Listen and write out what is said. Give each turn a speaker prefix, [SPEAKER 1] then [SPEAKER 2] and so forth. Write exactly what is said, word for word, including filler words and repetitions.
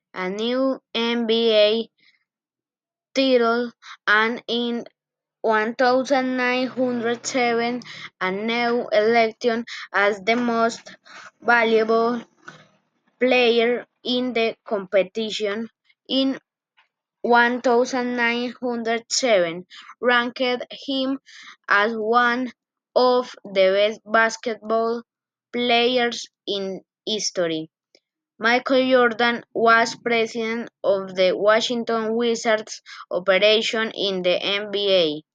[SPEAKER 1] a new N B A title, and in one thousand nine hundred seven a new election as the most valuable player in the competition. In one thousand nine hundred seven ranked him as one of the best basketball players in history. Michael Jordan was president of the Washington Wizards operation in the N B A.